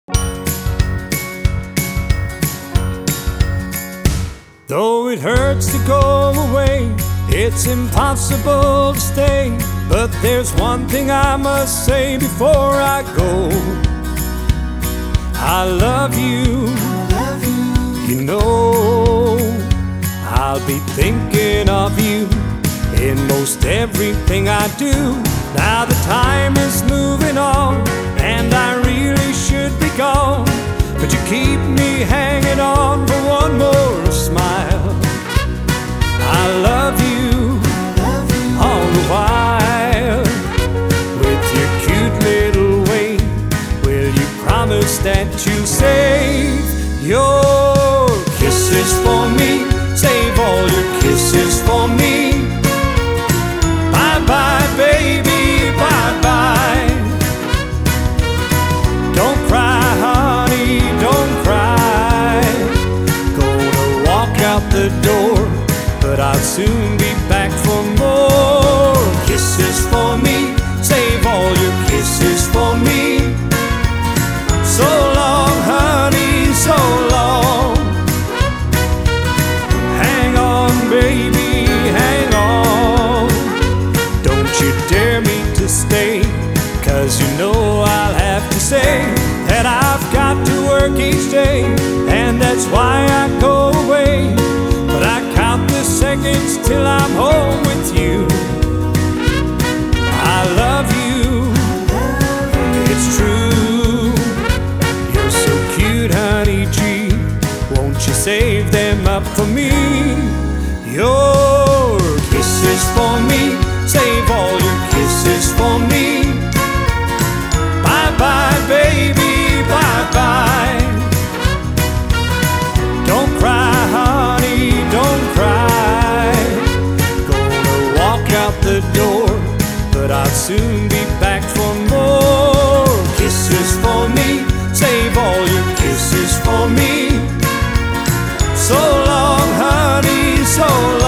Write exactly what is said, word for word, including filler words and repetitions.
Though it hurts to go away, it's impossible to stay. But there's one thing I must say before I go. I love you, you know. I'll be thinking of you in most everything I do. Now the time is moving on, and I really should be gone, but you keep me hanging on for one more smile. I love you all the while. With your cute little way, will you promise that you'll save your kisses for me? Save all your kisses for me. Bye-bye, baby, bye-bye. Don't cry, honey, don't cry. Gonna walk out the door, but I'll soon be back for more kisses for me. Save all your kisses for me. So long, honey, so long. Hang on, baby, hang on. Don't you dare me to stay, 'cause you know I'll have to say that I've got to work each day, and that's why I go away. But I count the seconds till I'm home with you. I love you, it's true. You're so cute, honey G. Won't you save them up for me? Your kisses for me. Save all your kisses for me. Bye-bye, baby, bye-bye. Don't cry, honey, don't cry. Gonna walk out the door, but I'll soon be back for more kisses for me. Save all your kisses for me. So long, honey, so long.